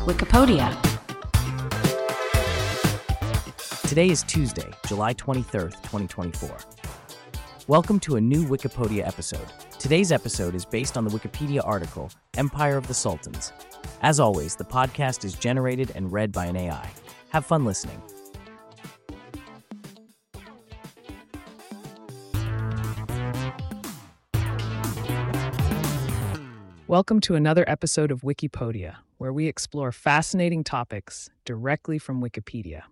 Wikipedia. Today is Tuesday, July 23rd, 2024. Welcome to a new Wikipedia episode. Today's episode is based on the Wikipedia article, Empire of the Sultans. As always, the podcast is generated and read by an AI. Have fun listening. Welcome to another episode of Wikipedia, where we explore fascinating topics directly from Wikipedia.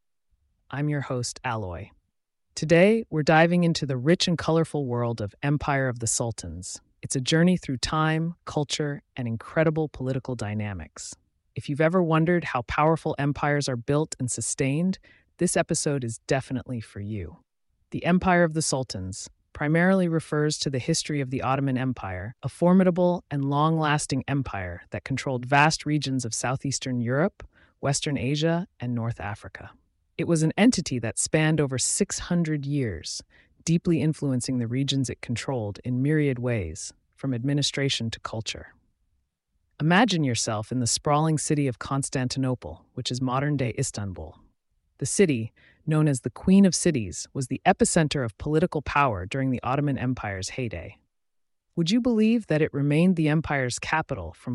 I'm your host, Alloy. Today, we're diving into the rich and colorful world of Empire of the Sultans. It's a journey through time, culture, and incredible political dynamics. If you've ever wondered how powerful empires are built and sustained, this episode is definitely for you. The Empire of the Sultans primarily refers to the history of the Ottoman Empire, a formidable and long-lasting empire that controlled vast regions of southeastern Europe, Western Asia, and North Africa. It was an entity that spanned over 600 years, deeply influencing the regions it controlled in myriad ways, from administration to culture. Imagine yourself in the sprawling city of Constantinople, which is modern-day Istanbul. The city, known as the Queen of Cities, was the epicenter of political power during the Ottoman Empire's heyday. Would you believe that it remained the empire's capital from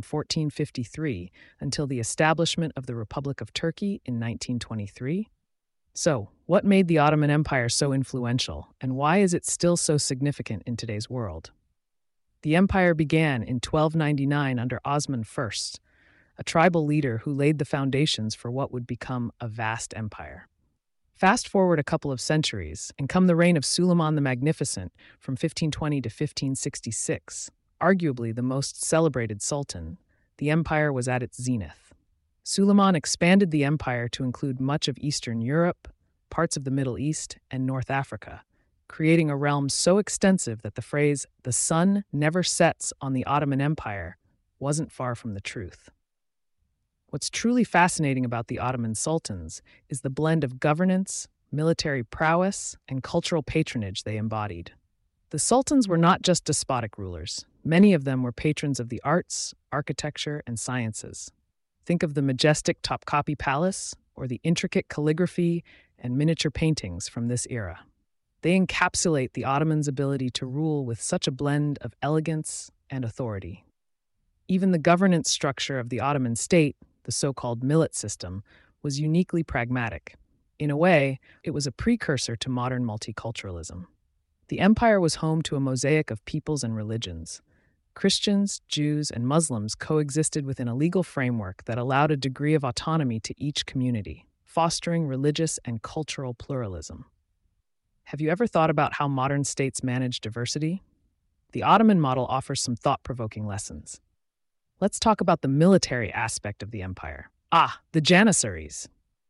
1453 until the establishment of the Republic of Turkey in 1923? So, what made the Ottoman Empire so influential, and why is it still so significant in today's world? The empire began in 1299 under Osman I, a tribal leader who laid the foundations for what would become a vast empire. Fast forward a couple of centuries, and come the reign of Suleiman the Magnificent from 1520 to 1566, arguably the most celebrated sultan, the empire was at its zenith. Suleiman expanded the empire to include much of Eastern Europe, parts of the Middle East, and North Africa, creating a realm so extensive that the phrase, "the sun never sets on the Ottoman Empire," wasn't far from the truth. What's truly fascinating about the Ottoman sultans is the blend of governance, military prowess, and cultural patronage they embodied. The sultans were not just despotic rulers. Many of them were patrons of the arts, architecture, and sciences. Think of the majestic Topkapi Palace or the intricate calligraphy and miniature paintings from this era. They encapsulate the Ottomans' ability to rule with such a blend of elegance and authority. Even the governance structure of the Ottoman state, the so-called millet system, was uniquely pragmatic. In a way, it was a precursor to modern multiculturalism. The empire was home to a mosaic of peoples and religions. Christians, Jews, and Muslims coexisted within a legal framework that allowed a degree of autonomy to each community, fostering religious and cultural pluralism. Have you ever thought about how modern states manage diversity? The Ottoman model offers some thought-provoking lessons. Let's talk about the military aspect of the empire. The Janissaries.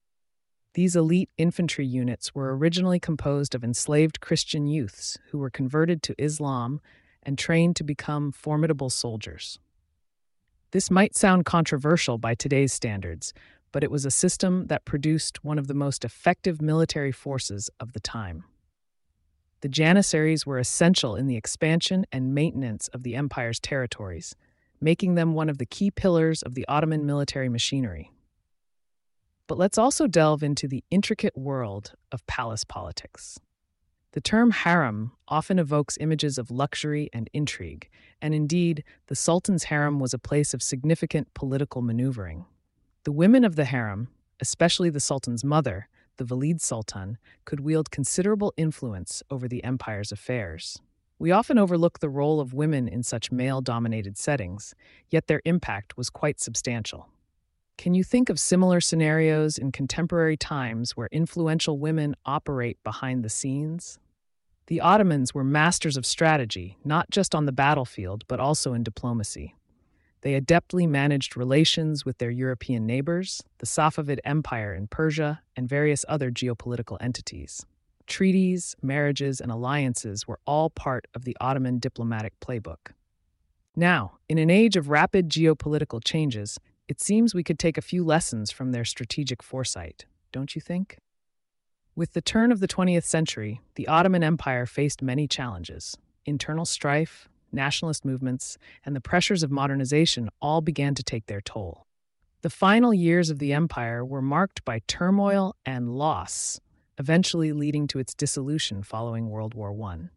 These elite infantry units were originally composed of enslaved Christian youths who were converted to Islam and trained to become formidable soldiers. This might sound controversial by today's standards, but it was a system that produced one of the most effective military forces of the time. The Janissaries were essential in the expansion and maintenance of the empire's territories, making them one of the key pillars of the Ottoman military machinery. But let's also delve into the intricate world of palace politics. The term harem often evokes images of luxury and intrigue, and indeed, the Sultan's harem was a place of significant political maneuvering. The women of the harem, especially the Sultan's mother, the Valide Sultan, could wield considerable influence over the empire's affairs. We often overlook the role of women in such male-dominated settings, yet their impact was quite substantial. Can you think of similar scenarios in contemporary times where influential women operate behind the scenes? The Ottomans were masters of strategy, not just on the battlefield, but also in diplomacy. They adeptly managed relations with their European neighbors, the Safavid Empire in Persia, and various other geopolitical entities. Treaties, marriages, and alliances were all part of the Ottoman diplomatic playbook. Now, in an age of rapid geopolitical changes, it seems we could take a few lessons from their strategic foresight, don't you think? With the turn of the 20th century, the Ottoman Empire faced many challenges. Internal strife, nationalist movements, and the pressures of modernization all began to take their toll. The final years of the empire were marked by turmoil and loss, eventually leading to its dissolution following World War I.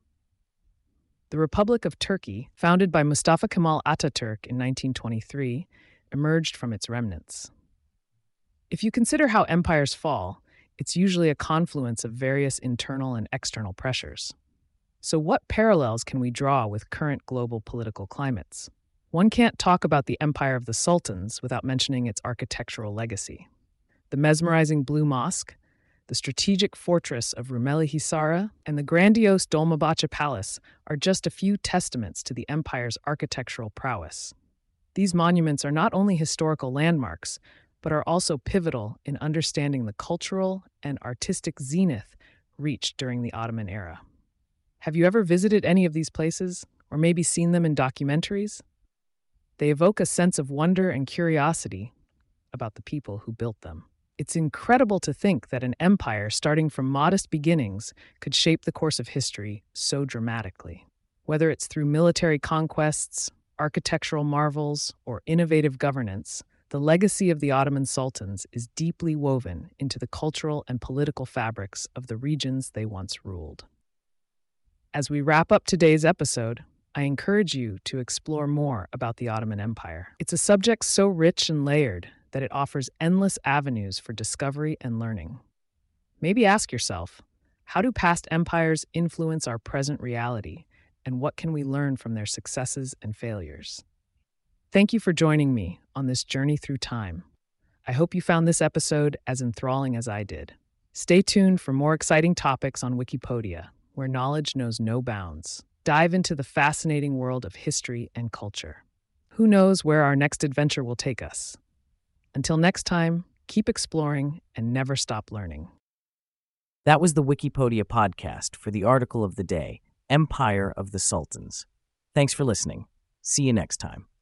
The Republic of Turkey, founded by Mustafa Kemal Ataturk in 1923, emerged from its remnants. If you consider how empires fall, it's usually a confluence of various internal and external pressures. So what parallels can we draw with current global political climates? One can't talk about the Empire of the Sultans without mentioning its architectural legacy. The mesmerizing Blue Mosque, the strategic fortress of Rumeli Hisara, and the grandiose Dolmabahce Palace are just a few testaments to the empire's architectural prowess. These monuments are not only historical landmarks, but are also pivotal in understanding the cultural and artistic zenith reached during the Ottoman era. Have you ever visited any of these places, or maybe seen them in documentaries? They evoke a sense of wonder and curiosity about the people who built them. It's incredible to think that an empire starting from modest beginnings could shape the course of history so dramatically. Whether it's through military conquests, architectural marvels, or innovative governance, the legacy of the Ottoman sultans is deeply woven into the cultural and political fabrics of the regions they once ruled. As we wrap up today's episode, I encourage you to explore more about the Ottoman Empire. It's a subject so rich and layered that it offers endless avenues for discovery and learning. Maybe ask yourself, how do past empires influence our present reality, and what can we learn from their successes and failures? Thank you for joining me on this journey through time. I hope you found this episode as enthralling as I did. Stay tuned for more exciting topics on Wikipedia, where knowledge knows no bounds. Dive into the fascinating world of history and culture. Who knows where our next adventure will take us? Until next time, keep exploring and never stop learning. That was the Wikipedia podcast for the article of the day, Empire of the Sultans. Thanks for listening. See you next time.